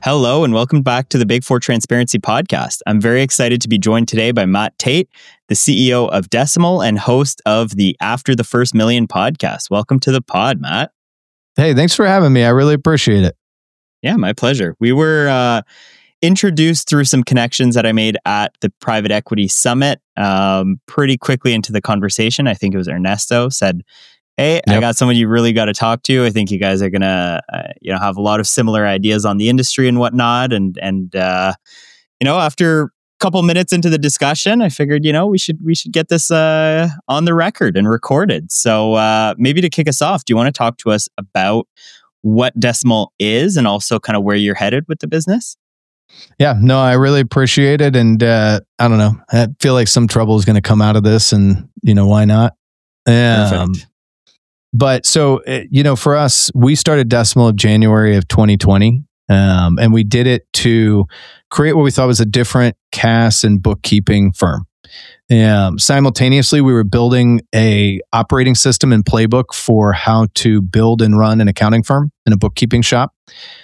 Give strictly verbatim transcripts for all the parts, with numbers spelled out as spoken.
Hello and welcome back to the Big Four Transparency Podcast. I'm very excited to be joined today by Matt Tait, the C E O of Decimal and host of the After the First Million podcast. Welcome to the pod, Matt. Hey, thanks for having me. I really appreciate it. Yeah, my pleasure. We were uh, introduced through some connections that I made at the Private Equity Summit. Um, pretty quickly into the conversation, I think it was Ernesto said, hey, yep. I got someone you really got to talk to. I think you guys are going to, uh, you know, have a lot of similar ideas on the industry and whatnot. And, and, uh, you know, after a couple minutes into the discussion, I figured, you know, we should, we should get this, uh, on the record and recorded. So, uh, maybe to kick us off, do you want to talk to us about what Decimal is and also kind of where you're headed with the business? Yeah, no, I really appreciate it. And, uh, I don't know, I feel like some trouble is going to come out of this and, you know, why not? Um, Perfect. But so, you know, for us, we started Decimal in January of twenty twenty, um, and we did it to create what we thought was a different C A S and bookkeeping firm. Um, simultaneously, we were building a operating system and playbook for how to build and run an accounting firm and a bookkeeping shop.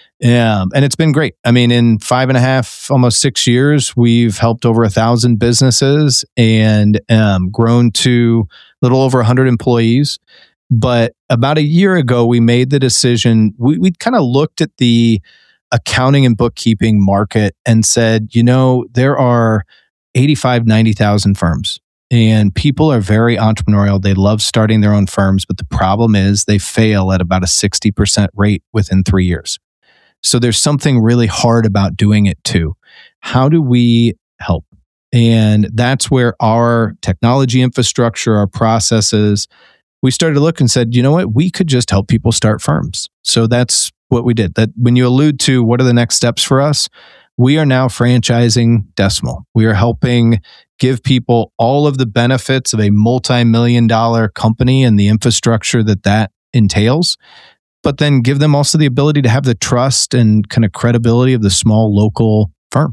Um, and it's been great. I mean, in five and a half, almost six years, we've helped over a thousand businesses and um, grown to a little over one hundred employees. But about a year ago, we made the decision, we we kind of looked at the accounting and bookkeeping market and said, you know, there are eighty-five, ninety thousand firms and people are very entrepreneurial. They love starting their own firms, but the problem is they fail at about a sixty percent rate within three years. So there's something really hard about doing it too. How do we help? And that's where our technology infrastructure, our processes, we started to look and said, you know what, we could just help people start firms. So that's what we did. That when you allude to what are the next steps for us, we are now franchising Decimal. We are helping give people all of the benefits of a multi-million dollar company and the infrastructure that that entails, but then give them also the ability to have the trust and kind of credibility of the small local firm.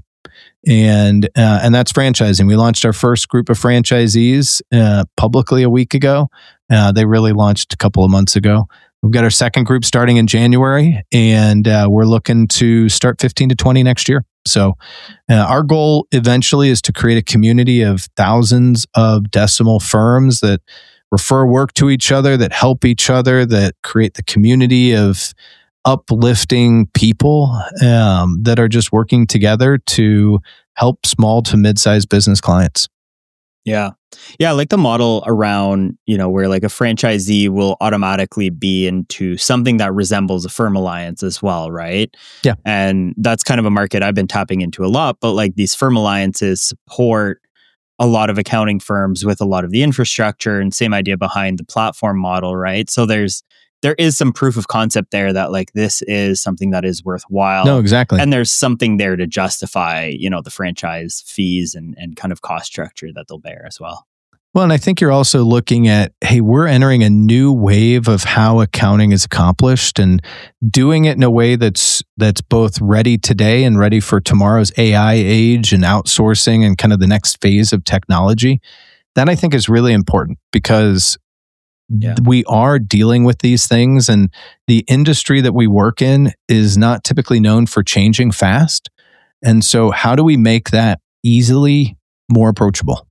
And uh, and that's franchising. We launched our first group of franchisees uh, publicly a week ago. Uh, they really launched a couple of months ago. We've got our second group starting in January, and uh, we're looking to start fifteen to twenty next year. So uh, our goal eventually is to create a community of thousands of Decimal firms that refer work to each other, that help each other, that create the community of uplifting people um, that are just working together to help small to mid-sized business clients. Yeah. Yeah. I like the model around, you know, where like a franchisee will automatically be into something that resembles a firm alliance as well, right? Yeah. And that's kind of a market I've been tapping into a lot, but like these firm alliances support a lot of accounting firms with a lot of the infrastructure and same idea behind the platform model, right? So there's there is some proof of concept there that like this is something that is worthwhile. No, exactly. And there's something there to justify, you know, the franchise fees and, and kind of cost structure that they'll bear as well. Well, and I think you're also looking at, hey, we're entering a new wave of how accounting is accomplished and doing it in a way that's that's both ready today and ready for tomorrow's A I age and outsourcing and kind of the next phase of technology. That I think is really important because yeah. we are dealing with these things, and the industry that we work in is not typically known for changing fast. And so how do we make that easily more approachable?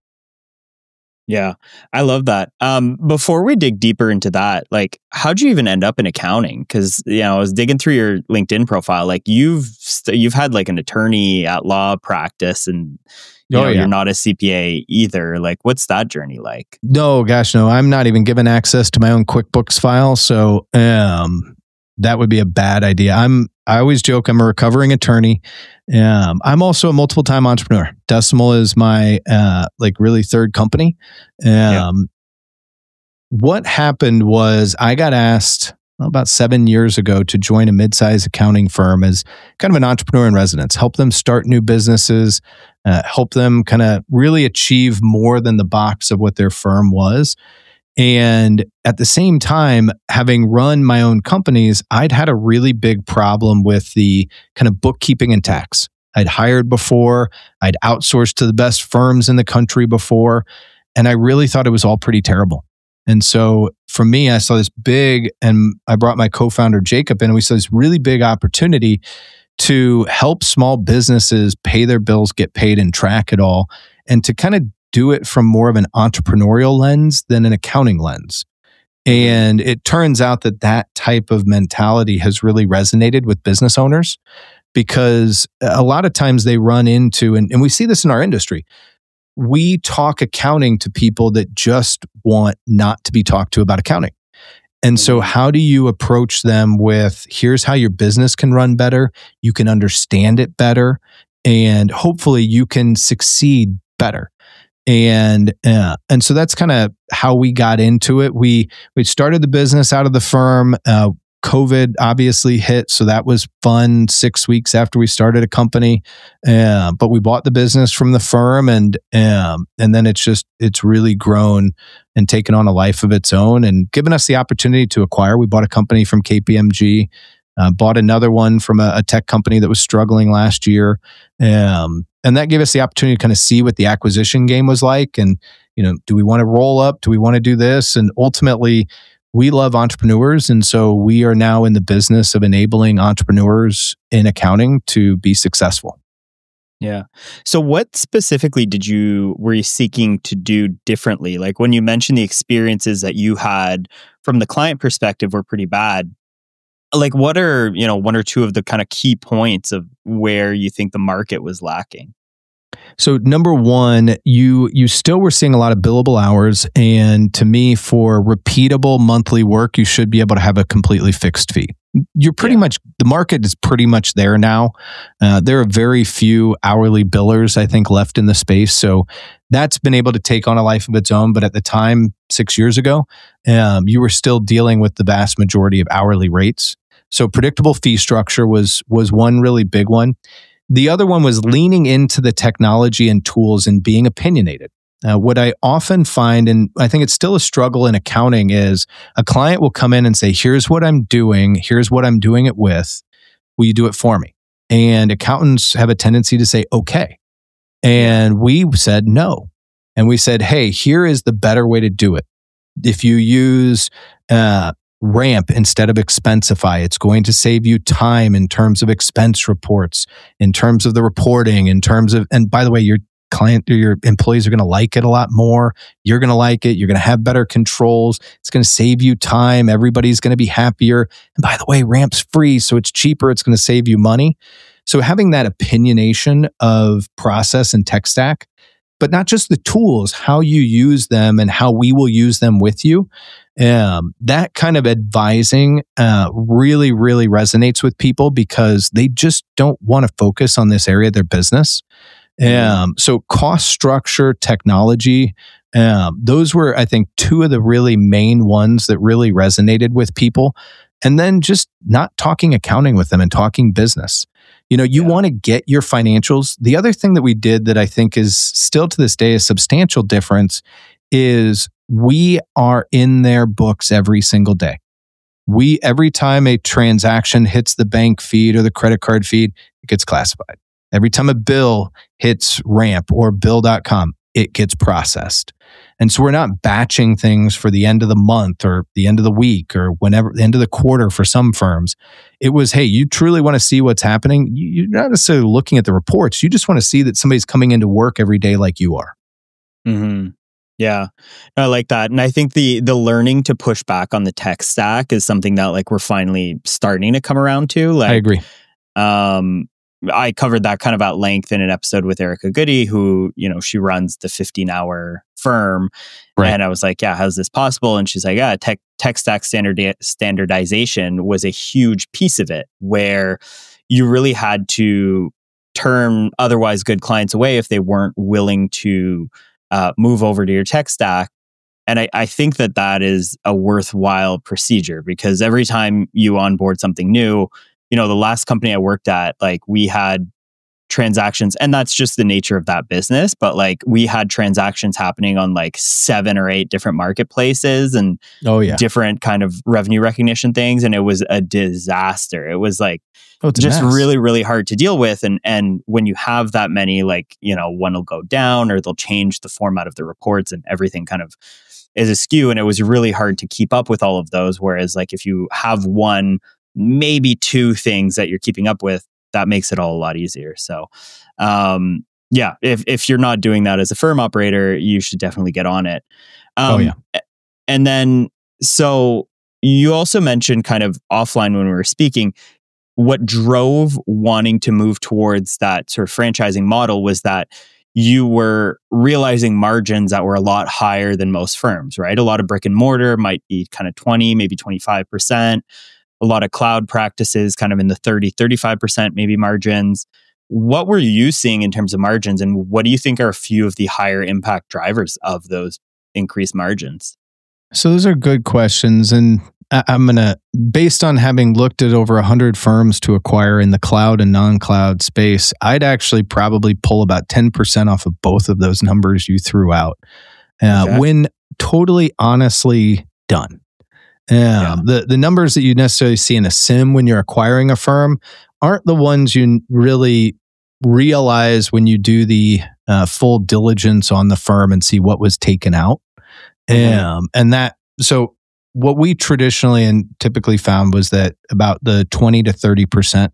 Yeah, I love that. Um, before we dig deeper into that, like, how'd you even end up in accounting? Because, you know, I was digging through your LinkedIn profile. Like, you've st- you've had like an attorney at law practice, and you oh, know, yeah. you're not a C P A either. Like, what's that journey like? No, gosh, no. I'm not even given access to my own QuickBooks file, so um, that would be a bad idea. I'm. I always joke I'm a recovering attorney. Um, I'm also a multiple time entrepreneur. Decimal is my uh, like really third company. Um, yeah. What happened was I got asked well, about seven years ago to join a mid-sized accounting firm as kind of an entrepreneur in residence, help them start new businesses, uh, help them kind of really achieve more than the box of what their firm was. And at the same time, having run my own companies, I'd had a really big problem with the kind of bookkeeping and tax. I'd hired before, I'd outsourced to the best firms in the country before, and I really thought it was all pretty terrible. And so for me, I saw this big, and I brought my co-founder Jacob in, and we saw this really big opportunity to help small businesses pay their bills, get paid, and track it all, and to kind of do it from more of an entrepreneurial lens than an accounting lens. And it turns out that that type of mentality has really resonated with business owners, because a lot of times they run into, and, and we see this in our industry, we talk accounting to people that just want not to be talked to about accounting. And so how do you approach them with, here's how your business can run better, you can understand it better, and hopefully you can succeed better. And uh, and so that's kind of how we got into it. We we started the business out of the firm. Uh, COVID obviously hit, so that was fun. Six weeks after we started a company, uh, but we bought the business from the firm, and um, and then it's just it's really grown and taken on a life of its own, and given us the opportunity to acquire. We bought a company from K P M G. Uh, bought another one from a, a tech company that was struggling last year. Um, and that gave us the opportunity to kind of see what the acquisition game was like. And, you know, do we want to roll up? Do we want to do this? And ultimately, we love entrepreneurs. And so we are now in the business of enabling entrepreneurs in accounting to be successful. Yeah. So what specifically did you, were you seeking to do differently? Like when you mentioned the experiences that you had from the client perspective were pretty bad. Like what are, you know, one or two of the kind of key points of where you think the market was lacking? So number one, you you still were seeing a lot of billable hours. And to me, for repeatable monthly work, you should be able to have a completely fixed fee. You're pretty yeah. much, the market is pretty much there now. Uh, there are very few hourly billers, I think, left in the space. So that's been able to take on a life of its own. But at the time, six years ago, um, you were still dealing with the vast majority of hourly rates. So predictable fee structure was was one really big one. The other one was leaning into the technology and tools and being opinionated. Uh, what I often find, and I think it's still a struggle in accounting, is a client will come in and say, here's what I'm doing, here's what I'm doing it with. Will you do it for me? And accountants have a tendency to say, okay. And we said no. And we said, hey, here is the better way to do it. If you use uh, Ramp instead of Expensify, it's going to save you time in terms of expense reports, in terms of the reporting, in terms of, and by the way, your client or your employees are going to like it a lot more. You're going to like it. You're going to have better controls. It's going to save you time. Everybody's going to be happier. And by the way, Ramp's free, so it's cheaper. It's going to save you money. So having that opinionation of process and tech stack, but not just the tools, how you use them and how we will use them with you. Um, that kind of advising uh, really, really resonates with people because they just don't want to focus on this area of their business. Um, so cost structure, technology, um, those were, I think, two of the really main ones that really resonated with people. And then just not talking accounting with them and talking business. You know, you yeah. want to get your financials. The other thing that we did that I think is still to this day a substantial difference is we are in their books every single day. We, every time a transaction hits the bank feed or the credit card feed, it gets classified. Every time a bill hits Ramp or bill dot com, it gets processed. And so we're not batching things for the end of the month or the end of the week or whenever, the end of the quarter for some firms. It was, hey, you truly want to see what's happening. You're not necessarily looking at the reports. You just want to see that somebody's coming into work every day like you are. Mm-hmm. Yeah, I like that. And I think the the learning to push back on the tech stack is something that like we're finally starting to come around to. Like, I agree. Um, I covered that kind of at length in an episode with Erica Goody, who, you know, she runs the fifteen hour firm. Right. And I was like, yeah, how's this possible? And she's like, yeah, tech, tech stack standard standardization was a huge piece of it, where you really had to turn otherwise good clients away if they weren't willing to uh, move over to your tech stack. And I, I think that that is a worthwhile procedure, because every time you onboard something new, you know, the last company I worked at, like we had transactions, and that's just the nature of that business. But like we had transactions happening on like seven or eight different marketplaces and oh, yeah. different kind of revenue recognition things. And it was a disaster. It was like oh, just really, really hard to deal with. And and when you have that many, like, you know, one will go down or they'll change the format of the reports and everything kind of is askew. And it was really hard to keep up with all of those. Whereas like if you have one, maybe two things that you're keeping up with, that makes it all a lot easier. So, um, yeah, if if you're not doing that as a firm operator, you should definitely get on it. Um, oh yeah. And then, so you also mentioned kind of offline when we were speaking, what drove wanting to move towards that sort of franchising model was that you were realizing margins that were a lot higher than most firms, right? A lot of brick and mortar might be kind of twenty, maybe twenty-five percent. A lot of cloud practices kind of in the thirty, thirty-five percent maybe margins. What were you seeing in terms of margins, and what do you think are a few of the higher impact drivers of those increased margins? So those are good questions. And I- I'm going to, based on having looked at over one hundred firms to acquire in the cloud and non-cloud space, I'd actually probably pull about ten percent off of both of those numbers you threw out uh, Okay. when totally honestly done. Um, Yeah. the, the numbers that you necessarily see in a sim when you're acquiring a firm aren't the ones you really realize when you do the uh, full diligence on the firm and see what was taken out. Mhm. Um, and that, so what we traditionally and typically found was that about the twenty to thirty percent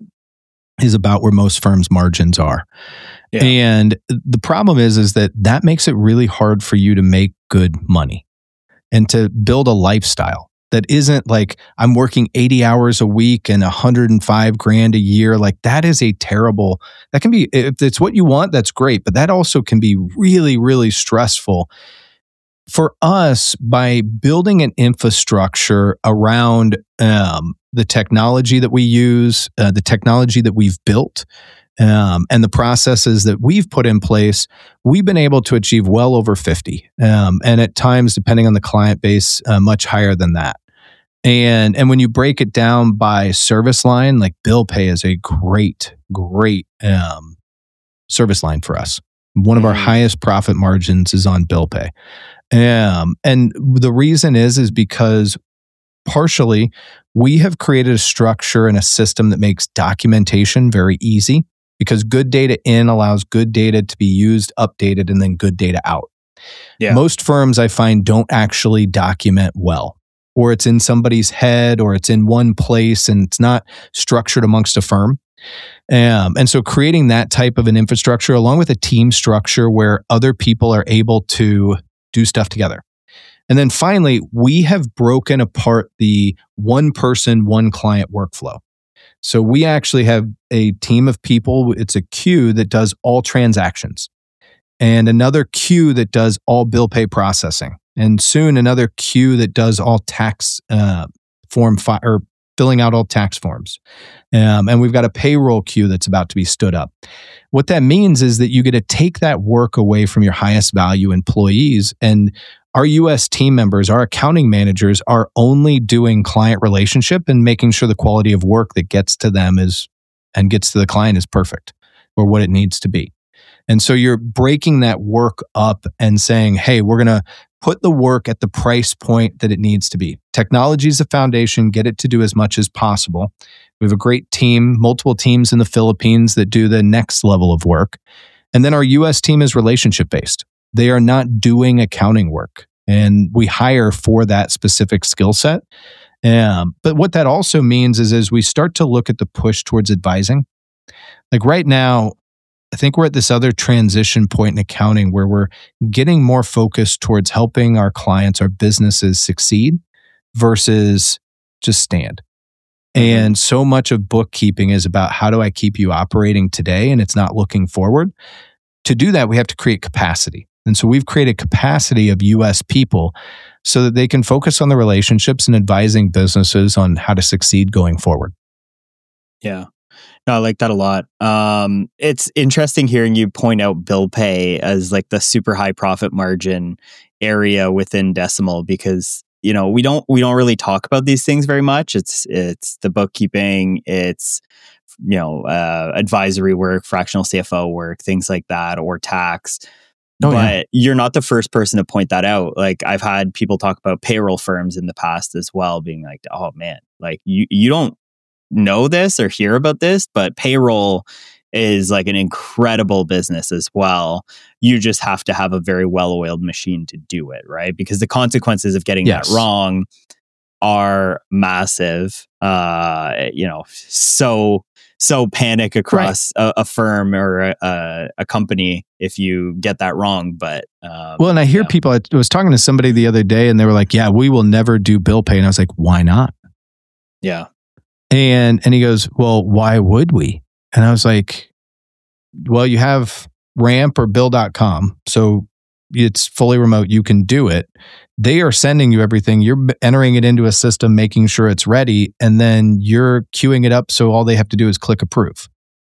is about where most firms' margins are. Yeah. And the problem is, is that that makes it really hard for you to make good money and to build a lifestyle that isn't like I'm working eighty hours a week and one hundred five grand a year. Like that is a terrible, that can be, if it's what you want, that's great. But that also can be really, really stressful. For us, by building an infrastructure around um, the technology that we use, uh, the technology that we've built, um, and the processes that we've put in place, we've been able to achieve well over fifty. Um, and at times, depending on the client base, uh, much higher than that. And, and when you break it down by service line, like bill pay is a great, great um, service line for us. One of our Mhm. highest profit margins is on bill pay. Um, and the reason is, is because partially we have created a structure and a system that makes documentation very easy because good data in allows good data to be used, updated, and then good data out. Yeah. Most firms I find don't actually document well, or it's in somebody's head, or it's in one place and it's not structured amongst a firm. Um, and so creating that type of an infrastructure along with a team structure where other people are able to do stuff together. And then finally, we have broken apart the one person, one client workflow. So we actually have a team of people. It's a queue that does all transactions and another queue that does all bill pay processing. And soon another queue that does all tax uh, form fi- or filling out all tax forms. Um, and we've got a payroll queue that's about to be stood up. What that means is that you get to take that work away from your highest value employees. And our U S team members, our accounting managers are only doing client relationship and making sure the quality of work that gets to them is and gets to the client is perfect or what it needs to be. And so you're breaking that work up and saying, hey, we're going to put the work at the price point that it needs to be. Technology is the foundation, get it to do as much as possible. We have a great team, multiple teams in the Philippines that do the next level of work. And then our U S team is relationship based. They are not doing accounting work, and we hire for that specific skill set. Um, but what that also means is as we start to look at the push towards advising, like right now, I think we're at this other transition point in accounting where we're getting more focused towards helping our clients, our businesses succeed versus just stand. Mm-hmm. And so much of bookkeeping is about how do I keep you operating today, and it's not looking forward. To do that, we have to create capacity. And so we've created capacity of U S people so that they can focus on the relationships and advising businesses on how to succeed going forward. Yeah. No, I like that a lot. Um, it's interesting hearing you point out bill pay as like the super high profit margin area within Decimal, because you know we don't we don't really talk about these things very much. It's it's the bookkeeping, it's you know uh, advisory work, fractional C F O work, things like that, or tax. Oh, but yeah. You're not the first person to point that out. Like I've had people talk about payroll firms in the past as well, being like, "Oh man, like you you don't know this or hear about this, but payroll is like an incredible business as well. You just have to have a very well-oiled machine to do it, right? Because the consequences of getting yes. that wrong are massive. Uh, you know, so so panic across right. a, a firm or a, a company if you get that wrong. But um, well, and I hear yeah. people. I was talking to somebody the other day, and they were like, "Yeah, we will never do bill pay." And I was like, "Why not?" Yeah, and and he goes, "Well, why would we?" And I was like, "Well, you have Ramp or Bill dot com, so it's fully remote. You can do it. They are sending you everything. You're entering it into a system, making sure it's ready, and then you're queuing it up. So all they have to do is click approve.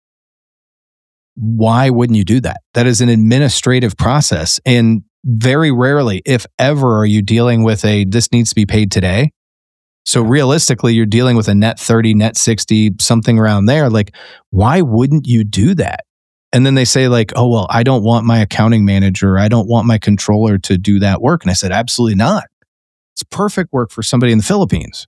Why wouldn't you do that? That is an administrative process. And very rarely, if ever, are you dealing with a, this needs to be paid today. So realistically, you're dealing with a net thirty, net sixty, something around there. Like, why wouldn't you do that? And then they say like, oh, well, I don't want my accounting manager, I don't want my controller to do that work. And I said, absolutely not. It's perfect work for somebody in the Philippines.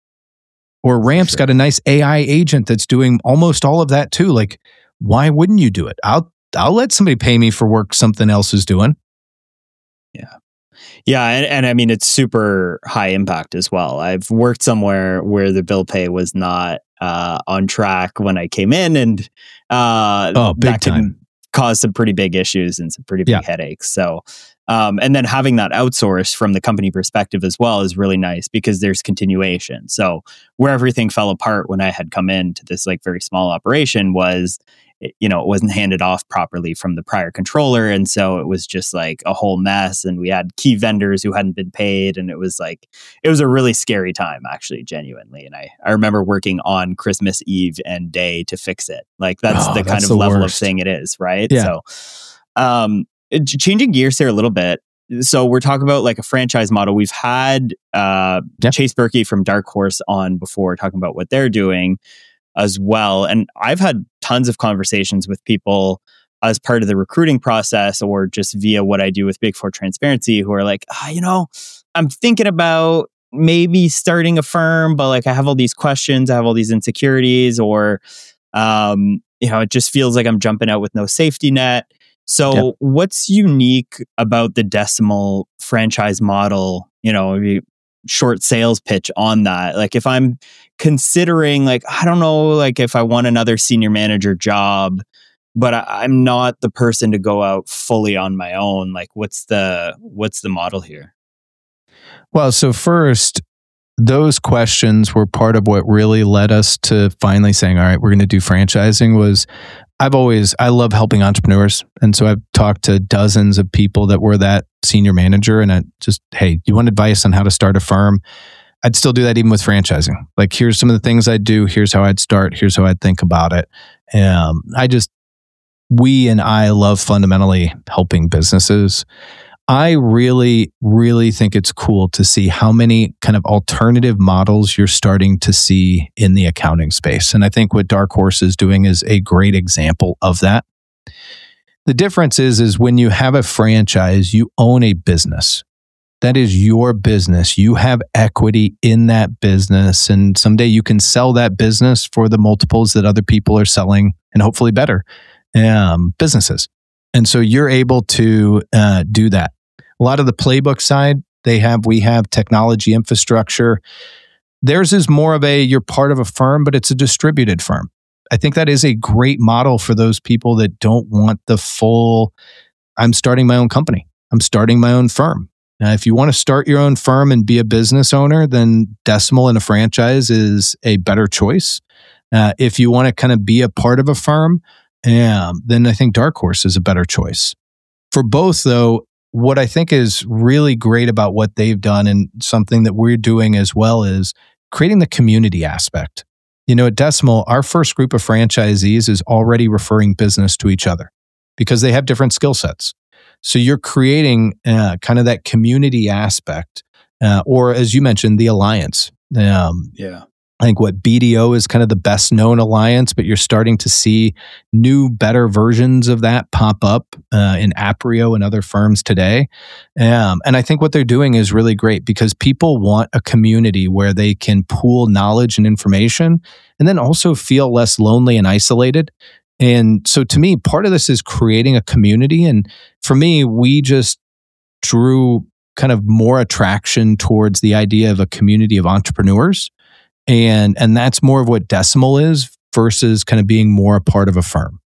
Or Ramp's sure. got a nice A I agent that's doing almost all of that too. Like, why wouldn't you do it? I'll I'll let somebody pay me for work something else is doing. Yeah. Yeah. And, and I mean, it's super high impact as well. I've worked somewhere where the bill pay was not uh, on track when I came in, and uh, oh, big that time. can cause some pretty big issues and some pretty big yeah. headaches. So, um, and then having that outsourced from the company perspective as well is really nice because there's continuation. So where everything fell apart when I had come into this like very small operation was, you know, it wasn't handed off properly from the prior controller. And so it was just like a whole mess. And we had key vendors who hadn't been paid. And it was like, it was a really scary time, actually, genuinely. And I, I remember working on Christmas Eve and day to fix it. Like that's oh, the that's kind of the level worst. of thing it is, right? Yeah. So, um, changing gears here a little bit. So we're talking about like a franchise model. We've had uh, yeah. Chase Berkey from Dark Horse on before talking about what they're doing as well. And I've had tons of conversations with people as part of the recruiting process or just via what I do with Big Four Transparency who are like, ah, you know, I'm thinking about maybe starting a firm, but like I have all these questions, I have all these insecurities, or, um, you know, it just feels like I'm jumping out with no safety net. So yep. what's unique about the Decimal franchise model, you know, short sales pitch on that? Like if I'm considering like, I don't know, like if I want another senior manager job, but I, I'm not the person to go out fully on my own. Like what's the, what's the model here? Well, so first, those questions were part of what really led us to finally saying, all right, we're going to do franchising. Was I've always, I love helping entrepreneurs. And so I've talked to dozens of people that were that senior manager. And I just, hey, you want advice on how to start a firm? I'd still do that even with franchising. Like, here's some of the things I'd do. Here's how I'd start. Here's how I'd think about it. Um, I just, we and I love fundamentally helping businesses. I really, really think it's cool to see how many kind of alternative models you're starting to see in the accounting space. And I think what Dark Horse is doing is a great example of that. The difference is, is when you have a franchise, you own a business. That is your business. You have equity in that business. And someday you can sell that business for the multiples that other people are selling, and hopefully better um, businesses. And so you're able to uh, do that. A lot of the playbook side, they have, we have technology infrastructure. Theirs is more of a, you're part of a firm, but it's a distributed firm. I think that is a great model for those people that don't want the full, I'm starting my own company. I'm starting my own firm. Now, if you want to start your own firm and be a business owner, then Decimal and a franchise is a better choice. Uh, if you want to kind of be a part of a firm, um, then I think Dark Horse is a better choice. For both, though, what I think is really great about what they've done, and something that we're doing as well, is creating the community aspect. You know, at Decimal, our first group of franchisees is already referring business to each other because they have different skill sets. So you're creating uh, kind of that community aspect, uh, or as you mentioned, the alliance. Um, yeah. I think what B D O is kind of the best known alliance, but you're starting to see new, better versions of that pop up uh, in Aprio and other firms today. Um, and I think what they're doing is really great because people want a community where they can pool knowledge and information and then also feel less lonely and isolated. And so to me, part of this is creating a community. And for me, we just drew kind of more attraction towards the idea of a community of entrepreneurs. And and that's more of what Decimal is versus kind of being more a part of a firm.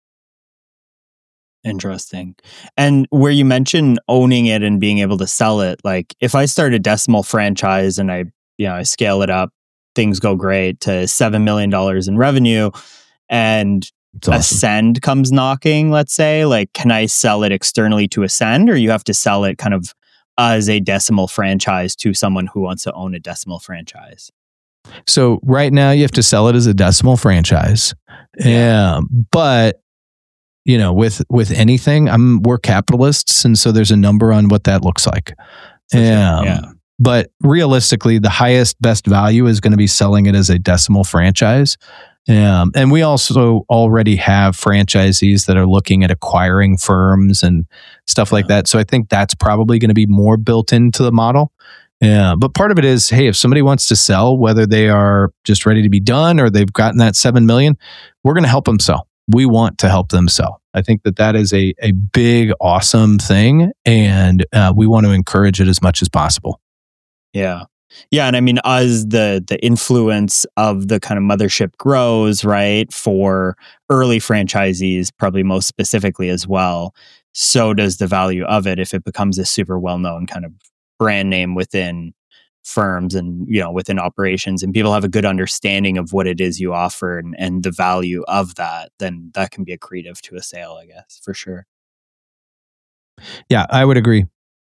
Interesting. And where you mentioned owning it and being able to sell it, like if I start a Decimal franchise and I, you know, I scale it up, things go great to seven million dollars in revenue, and awesome. Ascend comes knocking, let's say, like, can I sell it externally to Ascend, or you have to sell it kind of as a Decimal franchise to someone who wants to own a Decimal franchise? So right now you have to sell it as a Decimal franchise. Yeah. Um, but you know, with with anything, I'm we're capitalists, and so there's a number on what that looks like. Um, yeah. But realistically, the highest best value is going to be selling it as a Decimal franchise. Um, and we also already have franchisees that are looking at acquiring firms and stuff like that. So I think that's probably going to be more built into the model. Yeah, but part of it is, hey, if somebody wants to sell, whether they are just ready to be done or they've gotten that seven million, we're going to help them sell. We want to help them sell. I think that that is a a big, awesome thing, and uh, we want to encourage it as much as possible. Yeah. Yeah. And I mean, as the the influence of the kind of mothership grows, right, for early franchisees, probably most specifically as well, so does the value of it if it becomes a super well-known kind of brand name within firms and, you know, within operations, and people have a good understanding of what it is you offer and, and the value of that, then that can be accretive to a sale, I guess, for sure. Yeah, I would agree.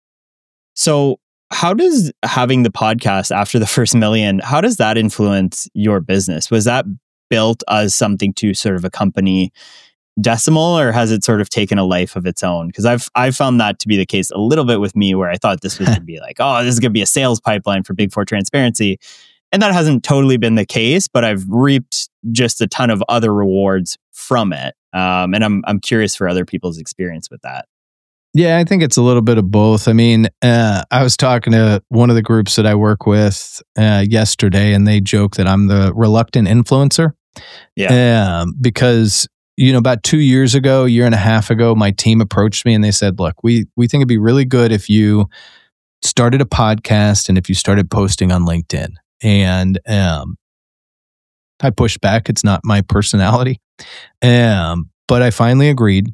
So how does having the podcast after the first million, how does that influence your business? Was that built as something to sort of accompany Decimal, or has it sort of taken a life of its own? Because I've I've found that to be the case a little bit with me, where I thought this was going to be like, oh, this is going to be a sales pipeline for Big Four Transparency. And that hasn't totally been the case, but I've reaped just a ton of other rewards from it. Um, and I'm I'm curious for other people's experience with that. Yeah, I think it's a little bit of both. I mean, uh, I was talking to one of the groups that I work with uh, yesterday, and they joke that I'm the reluctant influencer. Yeah. Um, because, you know, about two years ago, a year and a half ago, my team approached me and they said, look, we we think it'd be really good if you started a podcast and if you started posting on LinkedIn. And um, I pushed back. It's not my personality. Um, but I finally agreed.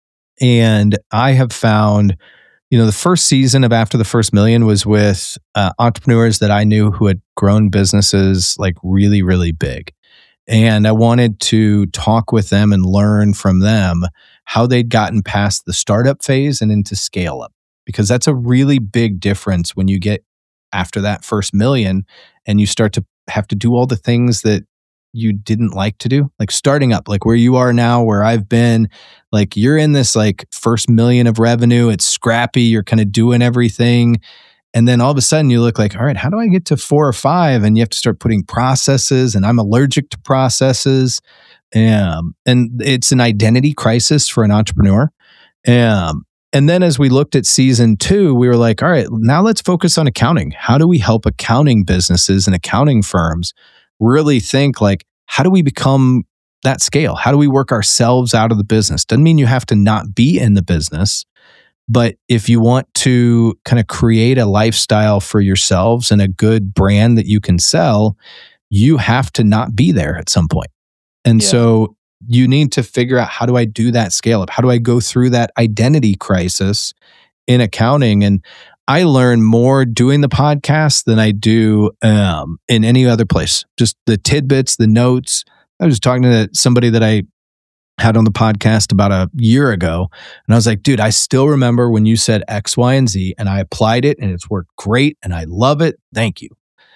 And I have found, you know, the first season of After the First Million was with uh, entrepreneurs that I knew who had grown businesses like really, really big. And I wanted to talk with them and learn from them how they'd gotten past the startup phase and into scale up, because that's a really big difference when you get after that first million and you start to have to do all the things that you didn't like to do, like starting up, like where you are now, where I've been. Like you're in this like first million of revenue, it's scrappy, you're kind of doing everything. And then all of a sudden you look like, all right, how do I get to four or five? And you have to start putting processes, and I'm allergic to processes. Um, and it's an identity crisis for an entrepreneur. Um, and then as we looked at season two, we were like, all right, now let's focus on accounting. How do we help accounting businesses and accounting firms really think like, how do we become that scale? How do we work ourselves out of the business? Doesn't mean you have to not be in the business. But if you want to kind of create a lifestyle for yourselves and a good brand that you can sell, you have to not be there at some point. And yeah. so you need to figure out, how do I do that scale up? How do I go through that identity crisis in accounting? And I learn more doing the podcast than I do um, in any other place. Just the tidbits, the notes. I was talking to somebody that I had on the podcast about a year ago. And I was like, dude, I still remember when you said X, Y, and Z, and I applied it and it's worked great and I love it. Thank you.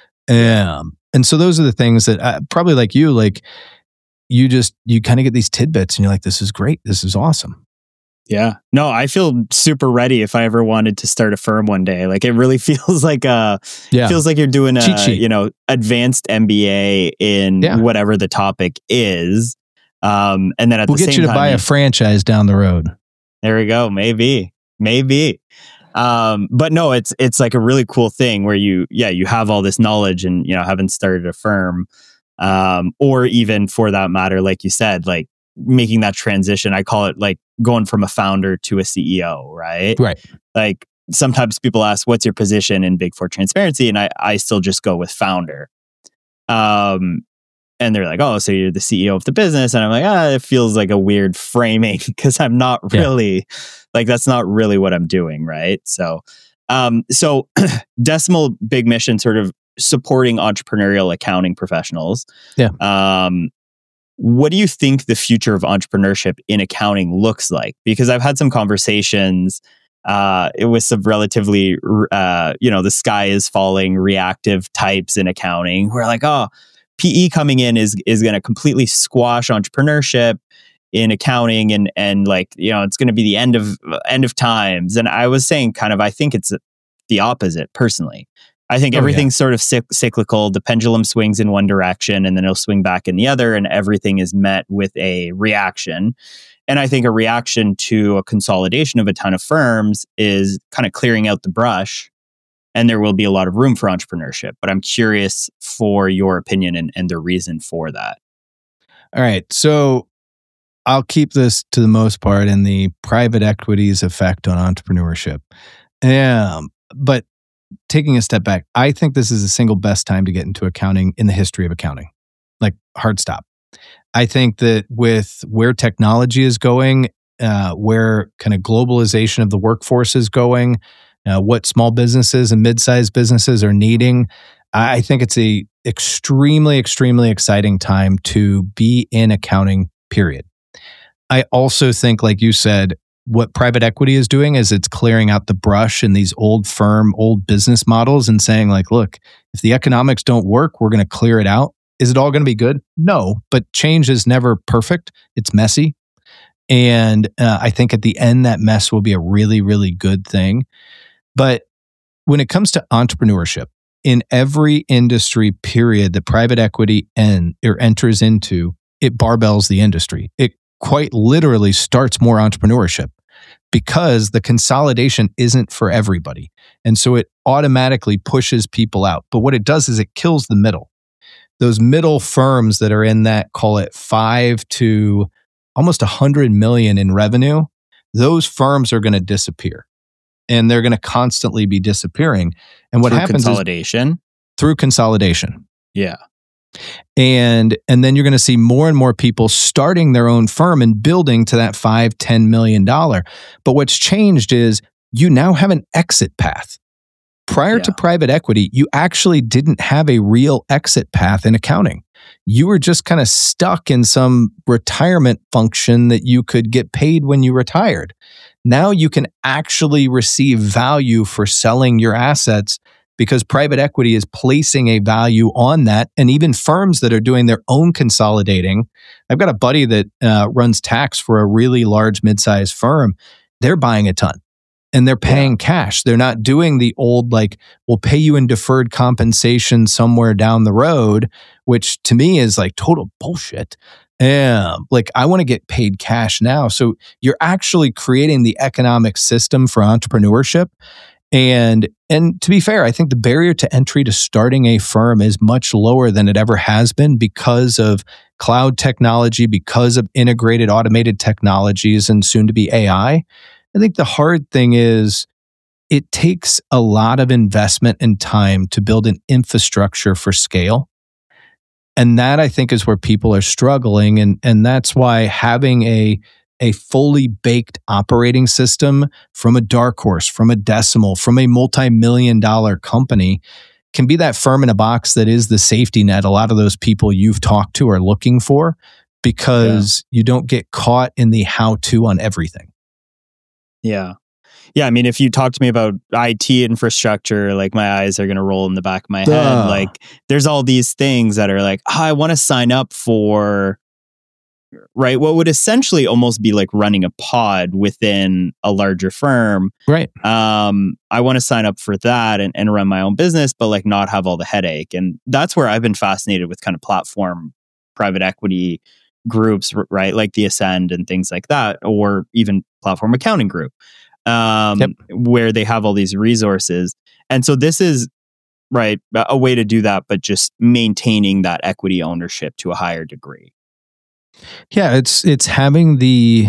Um, and so those are the things that uh, probably like you, like you just, you kind of get these tidbits and you're like, this is great. This is awesome. Yeah. No, I feel super ready if I ever wanted to start a firm one day. Like it really feels like a, yeah. feels like you're doing a, you know, advanced M B A in yeah. whatever the topic is. Um, and then at we'll the same same time, we'll get you to time, buy a franchise down the road. There we go. Maybe, maybe. Um, but no, it's, it's like a really cool thing where you, yeah, you have all this knowledge and, you know, haven't started a firm, um, or even for that matter, like you said, like making that transition. I call it like going from a founder to a C E O, right? Right. Like sometimes people ask, what's your position in Big Four Transparency? And I, I still just go with founder. Um, and they're like, oh, so you're the C E O of the business. And I'm like, ah, it feels like a weird framing because I'm not really, yeah. like, that's not really what I'm doing, right? So, um, so Decimal big mission sort of supporting entrepreneurial accounting professionals. Yeah. Um, what do you think the future of entrepreneurship in accounting looks like? Because I've had some conversations uh, with some relatively, uh, you know, the sky is falling reactive types in accounting who are like, oh, P E coming in is is going to completely squash entrepreneurship in accounting, and and like, you know, it's going to be the end of end of times. And I was saying, kind of, I think it's the opposite. Personally, I think oh, everything's yeah. sort of cyc- cyclical. The pendulum swings in one direction, and then it'll swing back in the other, and everything is met with a reaction. And I think a reaction to a consolidation of a ton of firms is kind of clearing out the brush. And there will be a lot of room for entrepreneurship. But I'm curious for your opinion and, and the reason for that. All right. So I'll keep this to the most part in the private equity's effect on entrepreneurship. Um, but taking a step back, I think this is the single best time to get into accounting in the history of accounting. Like, hard stop. I think that with where technology is going, uh, where kind of globalization of the workforce is going, Uh, what small businesses and mid-sized businesses are needing, I think it's a extremely, extremely exciting time to be in accounting, period. I also think, like you said, what private equity is doing is it's clearing out the brush in these old firm, old business models and saying, like, look, if the economics don't work, we're going to clear it out. Is it all going to be good? No, but change is never perfect. It's messy. And uh, I think at the end, that mess will be a really, really good thing. But when it comes to entrepreneurship, in every industry period that private equity en- or enters into, it barbells the industry. It quite literally starts more entrepreneurship because the consolidation isn't for everybody. And so it automatically pushes people out. But what it does is it kills the middle. Those middle firms that are in that, call it five to almost one hundred million in revenue, those firms are going to disappear. And they're going to constantly be disappearing. And what through happens consolidation? is through consolidation. Yeah. And and then you're going to see more and more people starting their own firm and building to that five, ten million dollars. But what's changed is you now have an exit path. Prior yeah. to private equity, you actually didn't have a real exit path in accounting. You were just kind of stuck in some retirement function that you could get paid when you retired. Now you can actually receive value for selling your assets because private equity is placing a value on that. And even firms that are doing their own consolidating. I've got a buddy that uh, runs tax for a really large mid-sized firm. They're buying a ton and they're paying yeah. cash. They're not doing the old, like, we'll pay you in deferred compensation somewhere down the road, which to me is like total bullshit. Um, like, I want to get paid cash now. So you're actually creating the economic system for entrepreneurship. And and to be fair, I think the barrier to entry to starting a firm is much lower than it ever has been because of cloud technology, because of integrated automated technologies, and soon to be A I. I think the hard thing is it takes a lot of investment and time to build an infrastructure for scale. And that, I think, is where people are struggling. And, and that's why having a, a fully baked operating system from a Dark Horse, from a Decimal, from a multi-million dollar company can be that firm in a box that is the safety net a lot of those people you've talked to are looking for, because yeah. you don't get caught in the how-to on everything. Yeah. Yeah, I mean, if you talk to me about I T infrastructure, like, my eyes are going to roll in the back of my head. Duh. Like, there's all these things that are like, oh, I want to sign up for, right, what would essentially almost be like running a pod within a larger firm. Right. Um, I want to sign up for that and, and run my own business, but like not have all the headache. And that's where I've been fascinated with kind of platform private equity groups, right? Like the Ascend and things like that, or even Platform Accounting Group. Um, yep. Where they have all these resources. And so this is, right, a way to do that, but just maintaining that equity ownership to a higher degree. Yeah, it's it's having the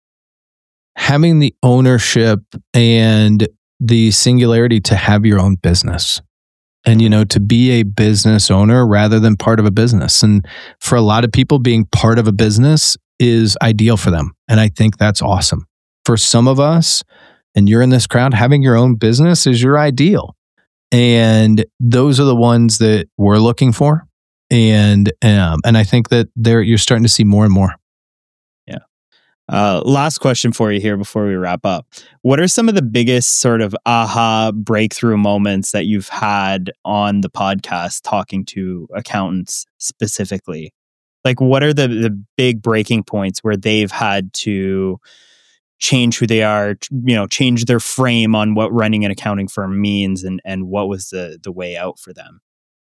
having the ownership and the singularity to have your own business. and, you know, to be a business owner rather than part of a business. And for a lot of people, being part of a business is ideal for them. And I think that's awesome. For some of us, and you're in this crowd, having your own business is your ideal. And those are the ones that we're looking for. And um, and I think that there you're starting to see more and more. Yeah. Uh, last question for you here before we wrap up. What are some of the biggest sort of aha breakthrough moments that you've had on the podcast talking to accountants specifically? Like, what are the, the big breaking points where they've had to change who they are, you know, change their frame on what running an accounting firm means, and, and what was the, the way out for them?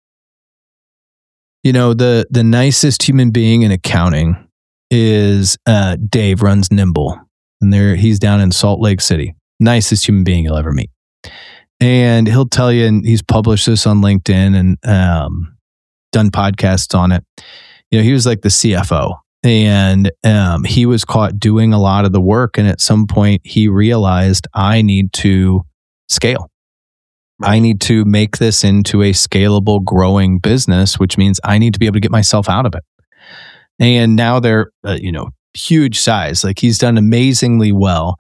You know, the the nicest human being in accounting is uh, Dave, runs Nimble. And there he's down in Salt Lake City. Nicest human being you'll ever meet. And he'll tell you, and he's published this on LinkedIn and um, done podcasts on it. You know, he was like the C F O. And um, he was caught doing a lot of the work. And at some point, he realized, I need to scale. I need to make this into a scalable, growing business, which means I need to be able to get myself out of it. And now they're, uh, you know, huge size. Like, he's done amazingly well.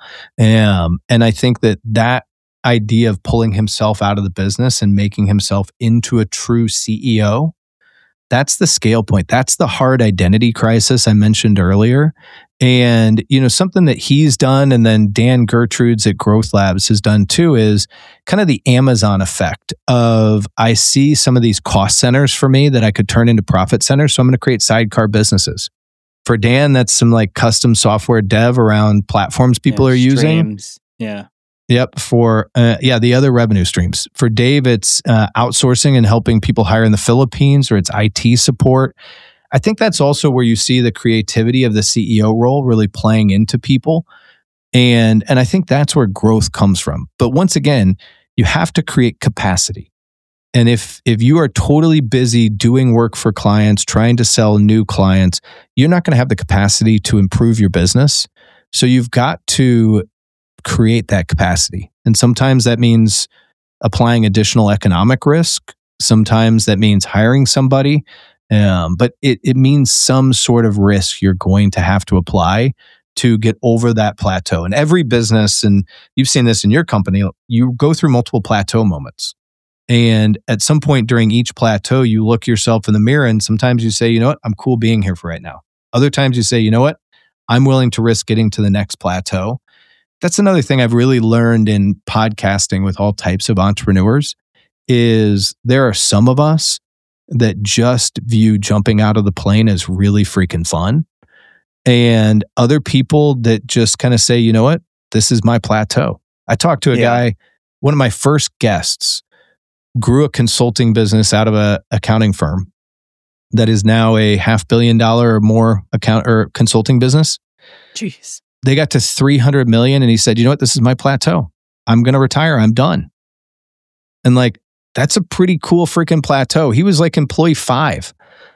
Um, and I think that that idea of pulling himself out of the business and making himself into a true C E O, that's the scale point. That's the hard identity crisis I mentioned earlier. And, you know, something that he's done, and then Dan Gertrudes at Growth Labs has done too, is kind of the Amazon effect of, I see some of these cost centers for me that I could turn into profit centers. So I'm going to create sidecar businesses. For Dan, that's some like custom software dev around platforms people yeah, are using. Streams. Yeah. Yep. For, uh, yeah, the other revenue streams. For Dave, it's uh, outsourcing and helping people hire in the Philippines, or it's I T support. I think that's also where you see the creativity of the C E O role really playing into people. And, and I think that's where growth comes from. But once again, you have to create capacity. And if, if you are totally busy doing work for clients, trying to sell new clients, you're not going to have the capacity to improve your business. So you've got to create that capacity. And sometimes that means applying additional economic risk. Sometimes that means hiring somebody. Um, but it, it means some sort of risk you're going to have to apply to get over that plateau. And every business, and you've seen this in your company, you go through multiple plateau moments. And at some point during each plateau, you look yourself in the mirror, and sometimes you say, you know what, I'm cool being here for right now. Other times you say, you know what, I'm willing to risk getting to the next plateau. That's another thing I've really learned in podcasting with all types of entrepreneurs is there are some of us that just view jumping out of the plane as really freaking fun. And other people that just kind of say, you know what, this is my plateau. I talked to a yeah. guy, one of my first guests, grew a consulting business out of a accounting firm that is now a half billion dollar or more account or consulting business. Jeez. They got to three hundred million and he said, you know what, this is my plateau. I'm going to retire. I'm done. And like, that's a pretty cool freaking plateau. He was like employee five.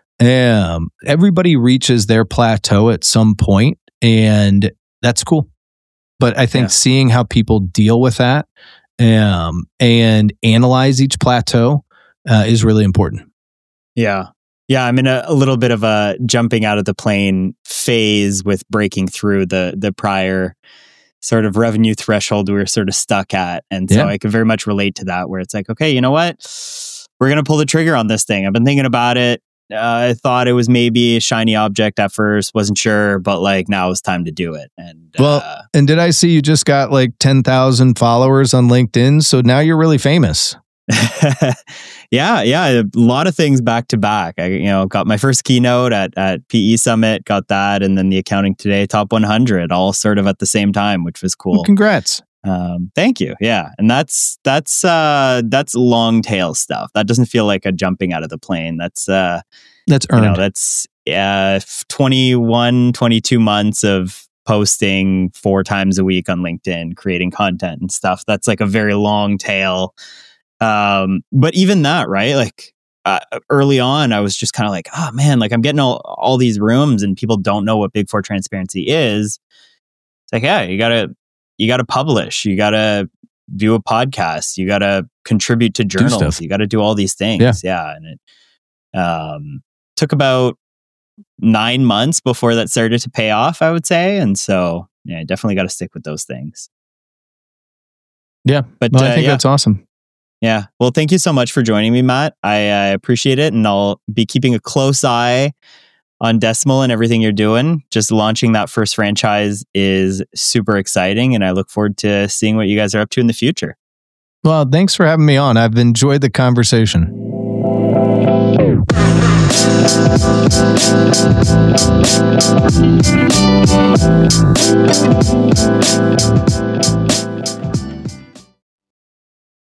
Um, everybody reaches their plateau at some point, and that's cool. But I think yeah. seeing how people deal with that um, and analyze each plateau uh, is really important. Yeah. Yeah, I'm in a, a little bit of a jumping out of the plane phase with breaking through the the prior sort of revenue threshold we were sort of stuck at. And so yeah. I can very much relate to that, where it's like, okay, you know what? We're going to pull the trigger on this thing. I've been thinking about it. Uh, I thought it was maybe a shiny object at first, wasn't sure, but like now it's time to do it. And well, uh, and did I see you just got like ten thousand followers on LinkedIn? So now you're really famous. yeah, yeah, a lot of things back to back. I, you know, got my first keynote at at P E Summit, got that, and then the Accounting Today Top one hundred, all sort of at the same time, which was cool. Well, congrats. Um, thank you. Yeah, and that's that's uh, that's long tail stuff. That doesn't feel like a jumping out of the plane. That's uh, that's earned. You know, that's uh, twenty-one, twenty-two months of posting four times a week on LinkedIn, creating content and stuff. That's like a very long tail. Um, but even that, right? Like uh, early on, I was just kind of like, oh man, like I'm getting all, all these rooms and people don't know what Big Four transparency is. It's like, yeah, you gotta, you gotta publish, you gotta do a podcast. You got to contribute to journals. stuff. You got to do all these things. Yeah. yeah. And it um, took about nine months before that started to pay off, I would say. And so, yeah, definitely got to stick with those things. Yeah. But well, uh, I think yeah. that's awesome. Yeah. Well, thank you so much for joining me, Matt. I, I appreciate it. And I'll be keeping a close eye on Decimal and everything you're doing. Just launching that first franchise is super exciting. And I look forward to seeing what you guys are up to in the future. Well, thanks for having me on. I've enjoyed the conversation.